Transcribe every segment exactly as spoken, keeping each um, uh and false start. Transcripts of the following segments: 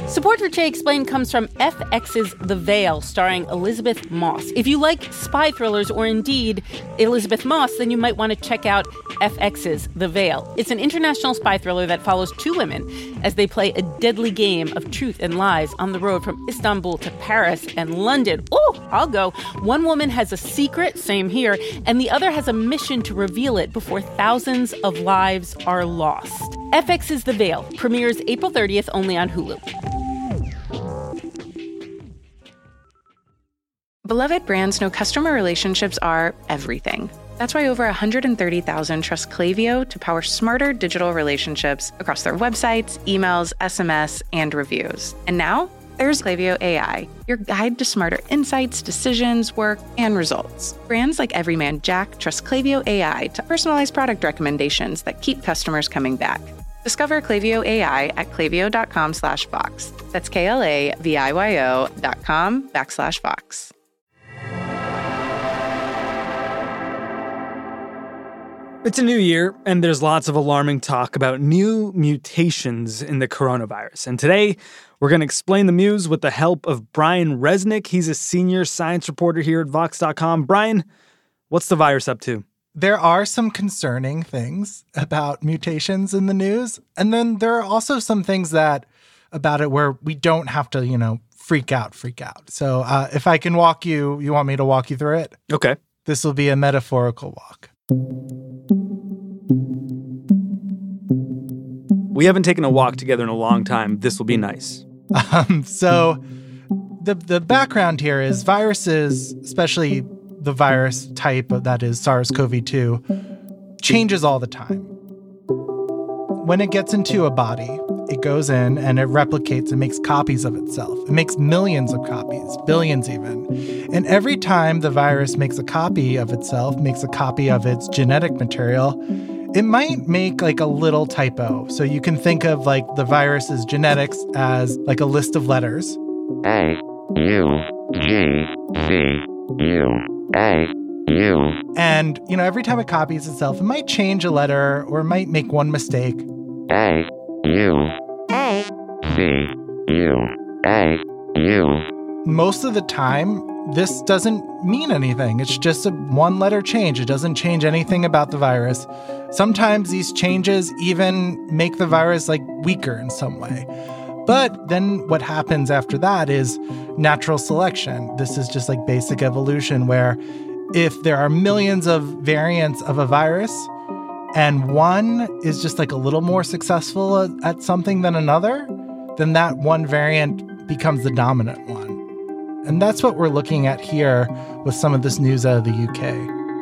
Support for Che Explained comes from F X's The Veil, starring Elizabeth Moss. If you like spy thrillers or indeed Elizabeth Moss, then you might want to check out F X's The Veil. It's an international spy thriller that follows two women as they play a deadly game of truth and lies on the road from Istanbul to Paris and London. Oh, I'll go. One woman has a secret, same here, and the other has a mission to reveal it before thousands of lives are lost. F X's The Veil premieres April thirtieth only on Hulu. Beloved brands know customer relationships are everything. That's why over one hundred thirty thousand trust Klaviyo to power smarter digital relationships across their websites, emails, S M S, and reviews. And now, there's Klaviyo A I, your guide to smarter insights, decisions, work, and results. Brands like Everyman Jack trust Klaviyo A I to personalize product recommendations that keep customers coming back. Discover Klaviyo A I at klaviyo.com slash Vox. That's K-L-A-V-I-Y-O dot com backslash Vox. It's a new year, and there's lots of alarming talk about new mutations in the coronavirus. And today, we're going to explain the news with the help of Brian Resnick. He's a senior science reporter here at Vox dot com. Brian, what's the virus up to? There are some concerning things about mutations in the news. And then there are also some things that about it where we don't have to, you know, freak out, freak out. So uh, if I can walk you, you want me to walk you through it? Okay. This will be a metaphorical walk. We haven't taken a walk together in a long time. This will be nice. Um, so the the background here is viruses, especially the virus type that is SARS-CoV two, changes all the time. When it gets into a body, it goes in and it replicates and makes copies of itself. It makes millions of copies, billions even. And every time the virus makes a copy of itself, makes a copy of its genetic material, it might make like a little typo. So you can think of like the virus's genetics as like a list of letters. A, U, G, Z, U, A, U. And, you know, every time it copies itself, it might change a letter or it might make one mistake. A, U, A, Z, U, A, U. Most of the time, this doesn't mean anything. It's just a one-letter change. It doesn't change anything about the virus. Sometimes these changes even make the virus, like, weaker in some way. But then what happens after that is natural selection. This is just like basic evolution, where if there are millions of variants of a virus and one is just like a little more successful at, at something than another, then that one variant becomes the dominant one. And that's what we're looking at here with some of this news out of the U K.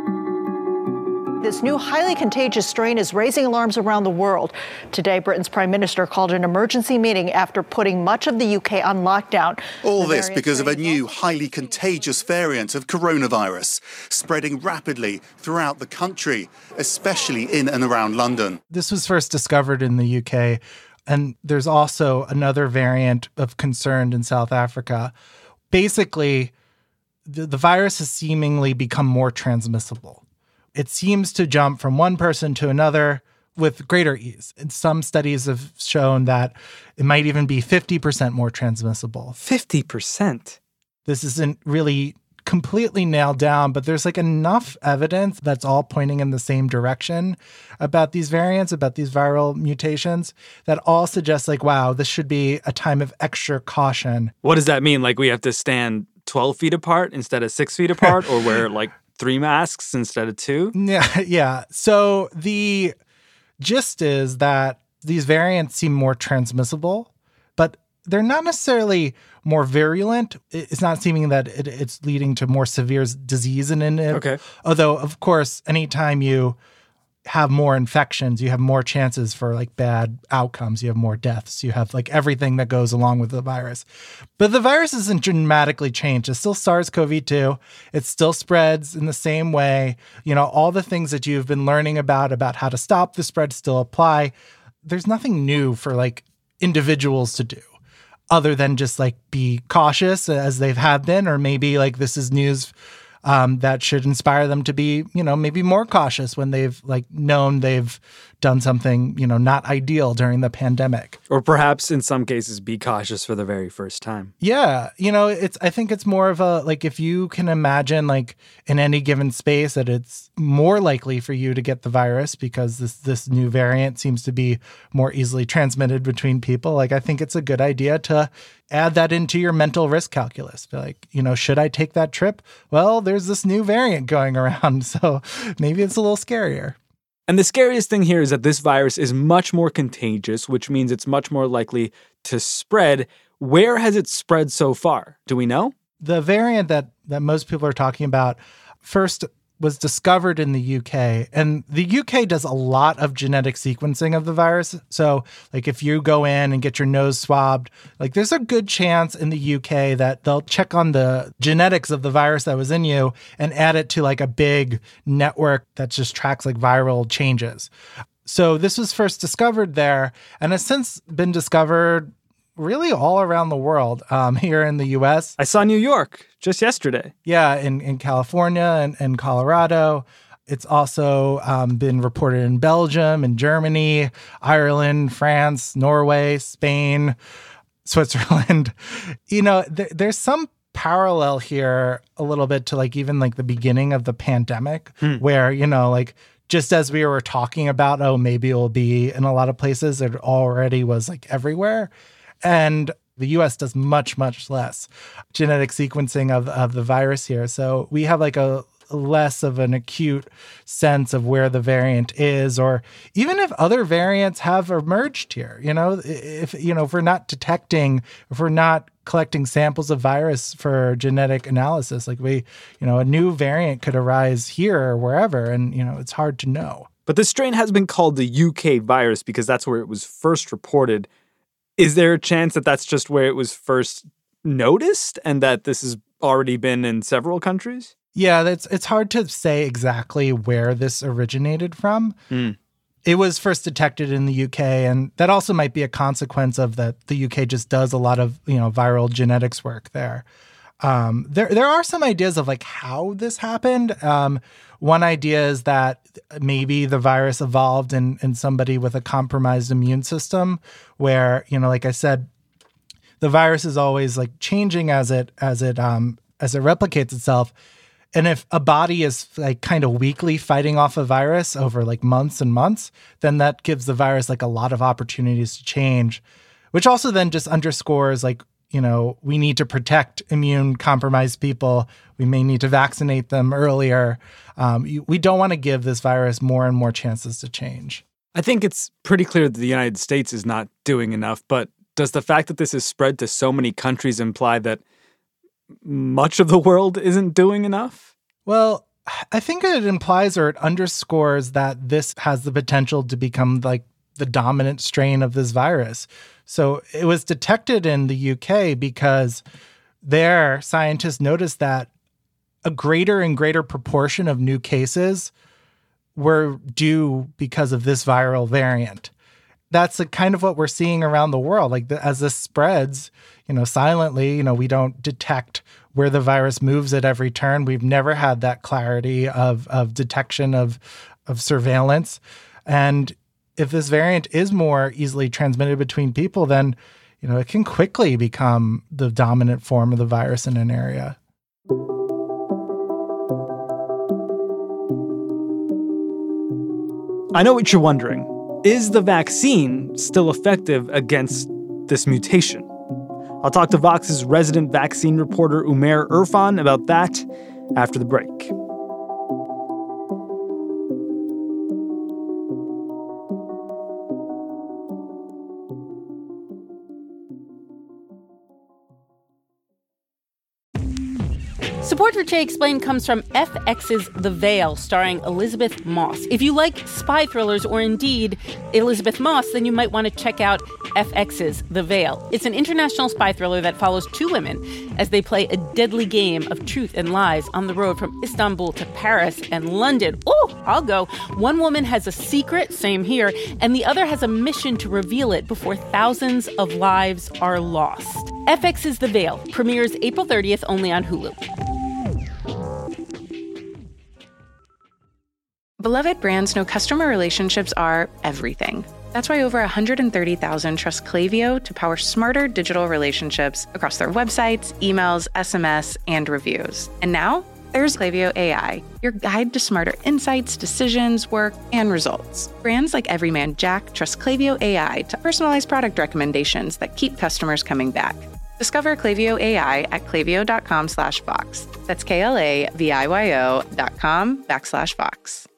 This new highly contagious strain is raising alarms around the world. Today, Britain's prime minister called an emergency meeting after putting much of the U K on lockdown. All this because of a new highly contagious variant of coronavirus spreading rapidly throughout the country, especially in and around London. This was first discovered in the U K, and there's also another variant of concern in South Africa. Basically, the, the virus has seemingly become more transmissible. It seems to jump from one person to another with greater ease. And some studies have shown that it might even be fifty percent more transmissible. fifty percent? This isn't really completely nailed down, but there's like enough evidence that's all pointing in the same direction about these variants, about these viral mutations, that all suggest like, wow, this should be a time of extra caution. What does that mean? Like we have to stand twelve feet apart instead of six feet apart, or wear like three masks instead of two? Yeah, yeah. So the gist is that these variants seem more transmissible, but they're not necessarily more virulent. It's not seeming that it, it's leading to more severe disease in it. Okay. Although, of course, anytime you have more infections, you have more chances for like bad outcomes. You have more deaths. You have like everything that goes along with the virus. But the virus isn't dramatically changed. It's still SARS-CoV two. It still spreads in the same way. You know, all the things that you've been learning about, about how to stop the spread still apply. There's nothing new for like individuals to do, other than just like be cautious as they've had been, or maybe like this is news um, that should inspire them to be, you know, maybe more cautious when they've like known they've done something, you know, not ideal during the pandemic. Or perhaps in some cases be cautious for the very first time. Yeah. You know, it's I think it's more of a, like, if you can imagine, like, in any given space that it's more likely for you to get the virus because this this new variant seems to be more easily transmitted between people. Like, I think it's a good idea to add that into your mental risk calculus. Be like, you know, should I take that trip? Well, there's this new variant going around, so maybe it's a little scarier. And the scariest thing here is that this virus is much more contagious, which means it's much more likely to spread. Where has it spread so far? Do we know? The variant that, that most people are talking about first was discovered in the U K. And the U K does a lot of genetic sequencing of the virus. So, like, if you go in and get your nose swabbed, like, there's a good chance in the U K that they'll check on the genetics of the virus that was in you and add it to, like, a big network that just tracks, like, viral changes. So this was first discovered there and has since been discovered really all around the world. Um, here in the U S, I saw New York just yesterday. Yeah, in, in California and, and Colorado. It's also um, been reported in Belgium and Germany, Ireland, France, Norway, Spain, Switzerland. You know, th- there's some parallel here a little bit to, like, even like the beginning of the pandemic hmm. where, you know, like, just as we were talking about, oh, maybe it'll be in a lot of places, it already was, like, everywhere. And the U S does much, much less genetic sequencing of, of the virus here. So we have, like, a less of an acute sense of where the variant is, or even if other variants have emerged here. You know, if, you know, if we're not detecting, if we're not collecting samples of virus for genetic analysis, like we, you know, a new variant could arise here or wherever. And, you know, it's hard to know. But this strain has been called the U K virus because that's where it was first reported. Is there a chance that that's just where it was first noticed and that this has already been in several countries? Yeah, it's it's hard to say exactly where this originated from. Mm. It was first detected in the U K, and that also might be a consequence of that the U K just does a lot of, you know, viral genetics work there. Um, there there are some ideas of, like, how this happened. Um, one idea is that maybe the virus evolved in, in somebody with a compromised immune system where, you know, like I said, the virus is always, like, changing as it as it um, as it replicates itself. And if a body is, like, kind of weakly fighting off a virus over, like, months and months, then that gives the virus, like, a lot of opportunities to change, which also then just underscores, like, you know, we need to protect immune compromised people. We may need to vaccinate them earlier. Um, you, we don't want to give this virus more and more chances to change. I think it's pretty clear that the United States is not doing enough, but does the fact that this is spread to so many countries imply that much of the world isn't doing enough? Well, I think it implies or it underscores that this has the potential to become, like, the dominant strain of this virus. So it was detected in the U K because there scientists noticed that a greater and greater proportion of new cases were due because of this viral variant. That's the kind of what we're seeing around the world. Like, the, as this spreads, you know, silently, you know, we don't detect where the virus moves at every turn. We've never had that clarity of of detection of of surveillance. And if this variant is more easily transmitted between people, then, you know, it can quickly become the dominant form of the virus in an area. I know what you're wondering. Is the vaccine still effective against this mutation? I'll talk to Vox's resident vaccine reporter Umair Irfan about that after the break. Support for Jay Explained comes from F X's The Veil, starring Elizabeth Moss. If you like spy thrillers or indeed Elizabeth Moss, then you might want to check out F X's The Veil. It's an international spy thriller that follows two women as they play a deadly game of truth and lies on the road from Istanbul to Paris and London. Oh, I'll go. One woman has a secret, same here, and the other has a mission to reveal it before thousands of lives are lost. F X's The Veil premieres April thirtieth only on Hulu. Beloved brands know customer relationships are everything. That's why over one hundred thirty thousand trust Klaviyo to power smarter digital relationships across their websites, emails, S M S, and reviews. And now, there's Klaviyo A I, your guide to smarter insights, decisions, work, and results. Brands like Everyman Jack trust Klaviyo A I to personalize product recommendations that keep customers coming back. Discover Klaviyo A I at klaviyo.com slash Vox. That's K-L-A-V-I-Y-O dot com backslash Vox.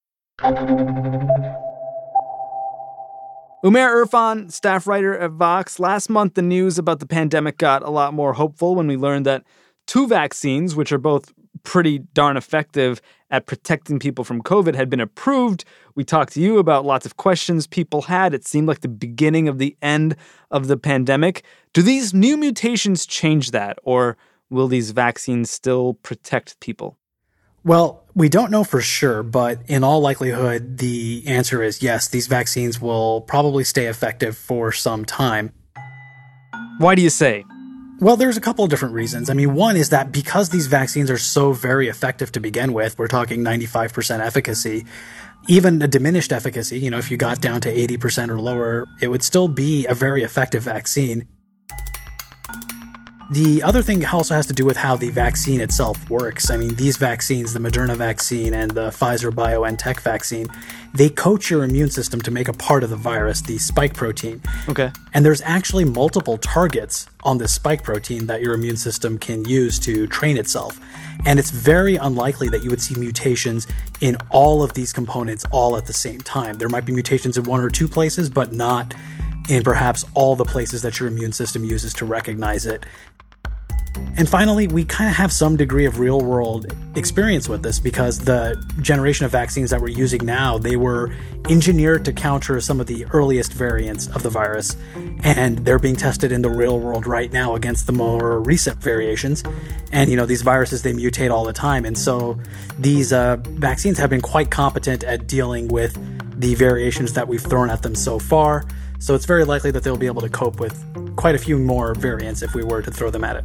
Umair Irfan, staff writer at Vox. Last month, the news about the pandemic got a lot more hopeful when we learned that two vaccines, which are both pretty darn effective at protecting people from COVID, had been approved. We talked to you about lots of questions people had. It seemed like the beginning of the end of the pandemic. Do these new mutations change that, or will these vaccines still protect people? Well, we don't know for sure, but in all likelihood, the answer is yes, these vaccines will probably stay effective for some time. Why do you say? Well, there's a couple of different reasons. I mean, one is that because these vaccines are so very effective to begin with, we're talking ninety-five percent efficacy, even a diminished efficacy, you know, if you got down to eighty percent or lower, it would still be a very effective vaccine. The other thing also has to do with how the vaccine itself works. I mean, these vaccines, the Moderna vaccine and the Pfizer-BioNTech vaccine, they coach your immune system to make a part of the virus, the spike protein. Okay. And there's actually multiple targets on this spike protein that your immune system can use to train itself. And it's very unlikely that you would see mutations in all of these components all at the same time. There might be mutations in one or two places, but not in perhaps all the places that your immune system uses to recognize it. And finally, we kind of have some degree of real-world experience with this because the generation of vaccines that we're using now, they were engineered to counter some of the earliest variants of the virus, and they're being tested in the real world right now against the more recent variations. And, you know, these viruses, they mutate all the time, and so these uh, vaccines have been quite competent at dealing with the variations that we've thrown at them so far, so it's very likely that they'll be able to cope with quite a few more variants if we were to throw them at it.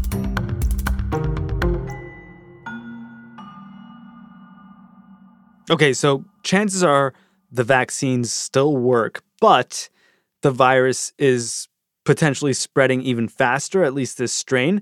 Okay, so chances are the vaccines still work, but the virus is potentially spreading even faster, at least this strain.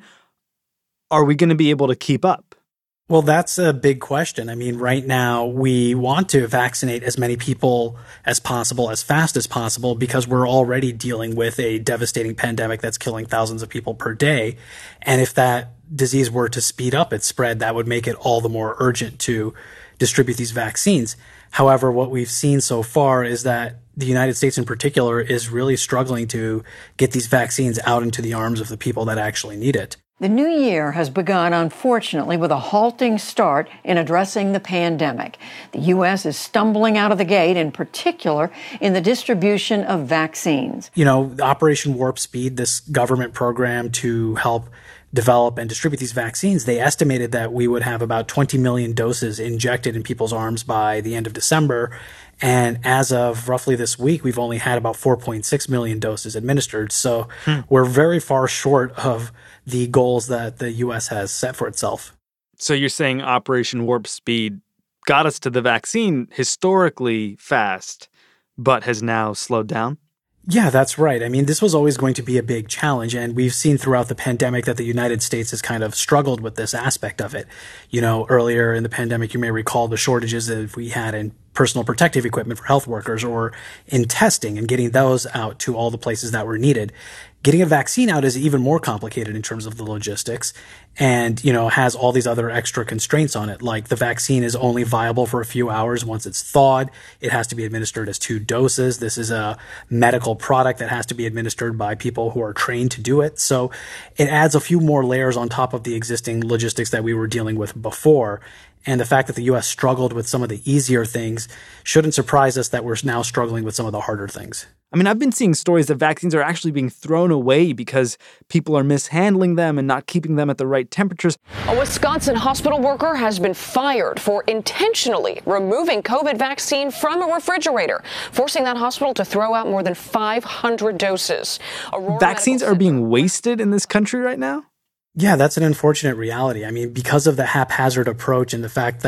Are we going to be able to keep up? Well, that's a big question. I mean, right now, we want to vaccinate as many people as possible, as fast as possible, because we're already dealing with a devastating pandemic that's killing thousands of people per day. And if that disease were to speed up its spread, that would make it all the more urgent to distribute these vaccines. However, what we've seen so far is that the United States in particular is really struggling to get these vaccines out into the arms of the people that actually need it. The new year has begun, unfortunately, with a halting start in addressing the pandemic. The U S is stumbling out of the gate, in particular in the distribution of vaccines. You know, Operation Warp Speed, this government program to help develop and distribute these vaccines, they estimated that we would have about twenty million doses injected in people's arms by the end of December. And as of roughly this week, we've only had about four point six million doses administered. So hmm. we're very far short of the goals that the U S has set for itself. So you're saying Operation Warp Speed got us to the vaccine historically fast, but has now slowed down? Yeah, that's right. I mean, this was always going to be a big challenge, and we've seen throughout the pandemic that the United States has kind of struggled with this aspect of it. You know, earlier in the pandemic, you may recall the shortages that we had in personal protective equipment for health workers or in testing and getting those out to all the places that were needed. Getting a vaccine out is even more complicated in terms of the logistics and, you know, has all these other extra constraints on it. Like the vaccine is only viable for a few hours once it's thawed. It has to be administered as two doses. This is a medical product that has to be administered by people who are trained to do it. So it adds a few more layers on top of the existing logistics that we were dealing with before. And the fact that the U S struggled with some of the easier things shouldn't surprise us that we're now struggling with some of the harder things. I mean, I've been seeing stories that vaccines are actually being thrown away because people are mishandling them and not keeping them at the right temperatures. A Wisconsin hospital worker has been fired for intentionally removing COVID vaccine from a refrigerator, forcing that hospital to throw out more than five hundred doses. Aurora Vaccines are being wasted in this country right now? Yeah, that's an unfortunate reality. I mean, because of the haphazard approach and the fact that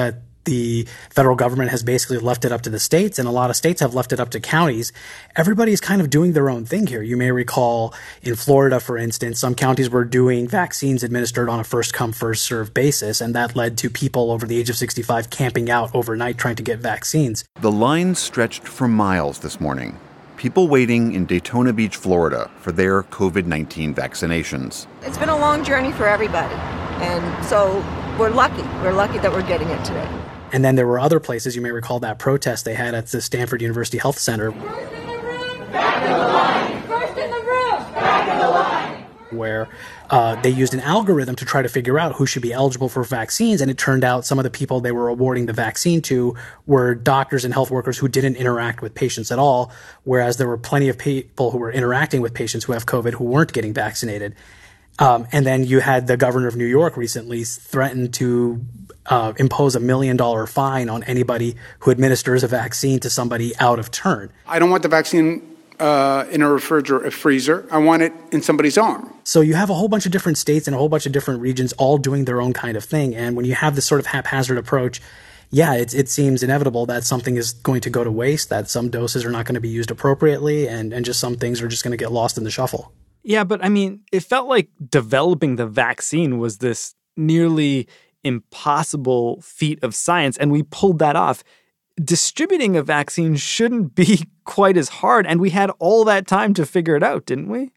the federal government has basically left it up to the states, and a lot of states have left it up to counties. Everybody's kind of doing their own thing here. You may recall in Florida, for instance, some counties were doing vaccines administered on a first-come, first-served basis, and that led to people over the age of sixty-five camping out overnight trying to get vaccines. The line stretched for miles this morning. People waiting in Daytona Beach, Florida, for their COVID nineteen vaccinations. It's been a long journey for everybody, and so we're lucky. We're lucky that we're getting it today. And then there were other places, you may recall that protest they had at the Stanford University Health Center. First in the room, back in the line. First in the room, back in the line. Where uh, they used an algorithm to try to figure out who should be eligible for vaccines. And it turned out some of the people they were awarding the vaccine to were doctors and health workers who didn't interact with patients at all, whereas there were plenty of people who were interacting with patients who have COVID who weren't getting vaccinated. Um, and then you had the governor of New York recently threaten to uh, impose a million dollar fine on anybody who administers a vaccine to somebody out of turn. I don't want the vaccine uh, in a refrigerator, a freezer. I want it in somebody's arm. So you have a whole bunch of different states and a whole bunch of different regions all doing their own kind of thing. And when you have this sort of haphazard approach, yeah, it, it seems inevitable that something is going to go to waste, that some doses are not going to be used appropriately, and, and just some things are just going to get lost in the shuffle. Yeah, but I mean, it felt like developing the vaccine was this nearly impossible feat of science, and we pulled that off. Distributing a vaccine shouldn't be quite as hard, and we had all that time to figure it out, didn't we?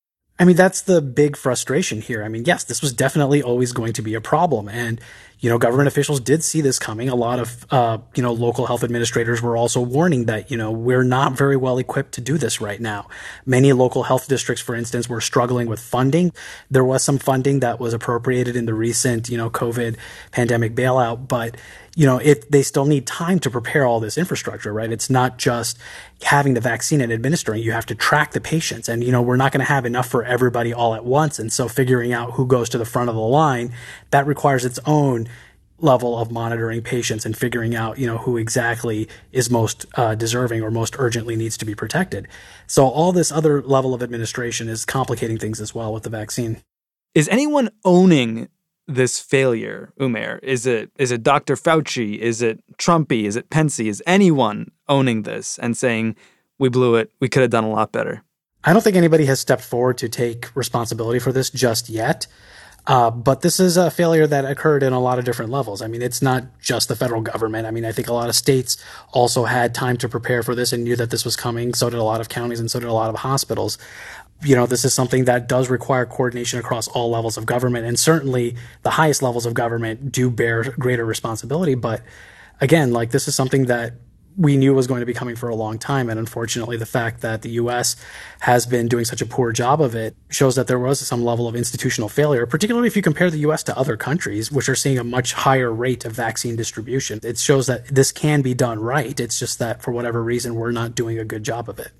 I mean, that's the big frustration here. I mean, yes, this was definitely always going to be a problem. And, you know, government officials did see this coming. A lot of, uh, you know, local health administrators were also warning that, you know, we're not very well equipped to do this right now. Many local health districts, for instance, were struggling with funding. There was some funding that was appropriated in the recent, you know, COVID pandemic bailout, but you know, it, they still need time to prepare all this infrastructure, right? It's not just having the vaccine and administering. You have to track the patients. And, you know, we're not going to have enough for everybody all at once. And so figuring out who goes to the front of the line, that requires its own level of monitoring patients and figuring out, you know, who exactly is most uh, deserving or most urgently needs to be protected. So all this other level of administration is complicating things as well with the vaccine. Is anyone owning this failure, Umair? Is it is it Doctor Fauci? Is it Trumpy? Is it Pence? Is anyone owning this and saying, we blew it, we could have done a lot better? I don't think anybody has stepped forward to take responsibility for this just yet. Uh, but this is a failure that occurred in a lot of different levels. I mean, it's not just the federal government. I mean, I think a lot of states also had time to prepare for this and knew that this was coming. So did a lot of counties and so did a lot of hospitals. You know, this is something that does require coordination across all levels of government. And certainly the highest levels of government do bear greater responsibility. But again, like this is something that we knew was going to be coming for a long time. And unfortunately, the fact that the U S has been doing such a poor job of it shows that there was some level of institutional failure, particularly if you compare the U S to other countries, which are seeing a much higher rate of vaccine distribution. It shows that this can be done right. It's just that for whatever reason, we're not doing a good job of it.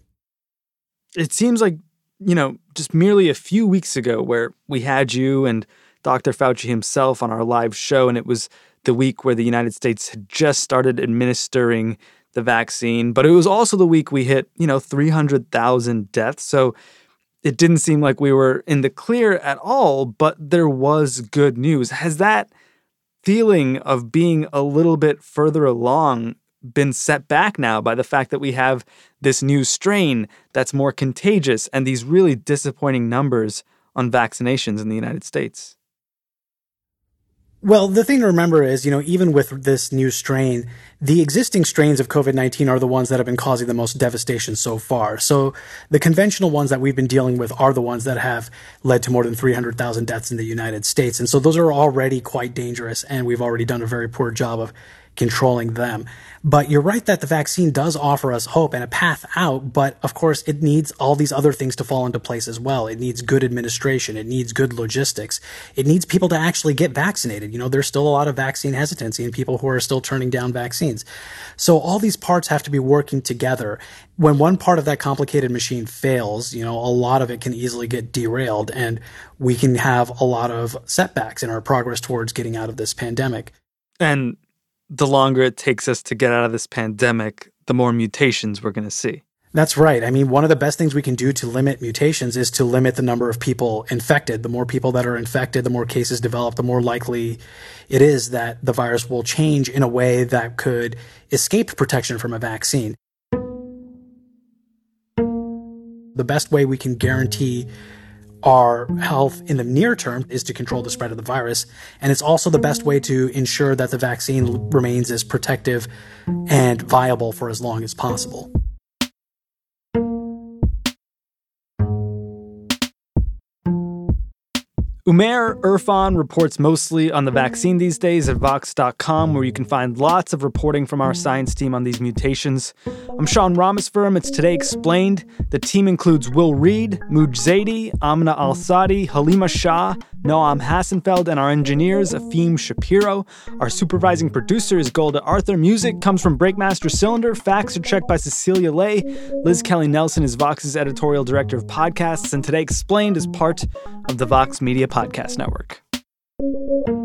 It seems like, you know, just merely a few weeks ago where we had you and Doctor Fauci himself on our live show, and it was the week where the United States had just started administering the vaccine, but it was also the week we hit, you know, three hundred thousand deaths. So it didn't seem like we were in the clear at all, but there was good news. Has that feeling of being a little bit further along been set back now by the fact that we have this new strain that's more contagious and these really disappointing numbers on vaccinations in the United States? Well, the thing to remember is, you know, even with this new strain, the existing strains of COVID nineteen are the ones that have been causing the most devastation so far. So the conventional ones that we've been dealing with are the ones that have led to more than three hundred thousand deaths in the United States. And so those are already quite dangerous, and we've already done a very poor job of controlling them. But you're right that the vaccine does offer us hope and a path out, but of course it needs all these other things to fall into place as well. It needs good administration. It needs good logistics. It needs people to actually get vaccinated. You know, there's still a lot of vaccine hesitancy and people who are still turning down vaccines. So all these parts have to be working together. When one part of that complicated machine fails, you know, a lot of it can easily get derailed, and we can have a lot of setbacks in our progress towards getting out of this pandemic. And the longer it takes us to get out of this pandemic, the more mutations we're going to see. That's right. I mean, one of the best things we can do to limit mutations is to limit the number of people infected. The more people that are infected, the more cases develop, the more likely it is that the virus will change in a way that could escape protection from a vaccine. The best way we can guarantee our health in the near term is to control the spread of the virus. And it's also the best way to ensure that the vaccine remains as protective and viable for as long as possible. Umair Irfan reports mostly on the vaccine these days at Vox dot com, where you can find lots of reporting from our science team on these mutations. I'm Sean Rameswaram. It's Today Explained. The team includes Will Reed, Mooj Zaidi, Amna Al-Sadi, Halima Shah, Noam Hassenfeld, and our engineers, Afim Shapiro. Our supervising producer is Golda Arthur. Music comes from Breakmaster Cylinder. Facts are checked by Cecilia Lay. Liz Kelly Nelson is Vox's editorial director of podcasts, and Today Explained is part of the Vox Media Podcast Network.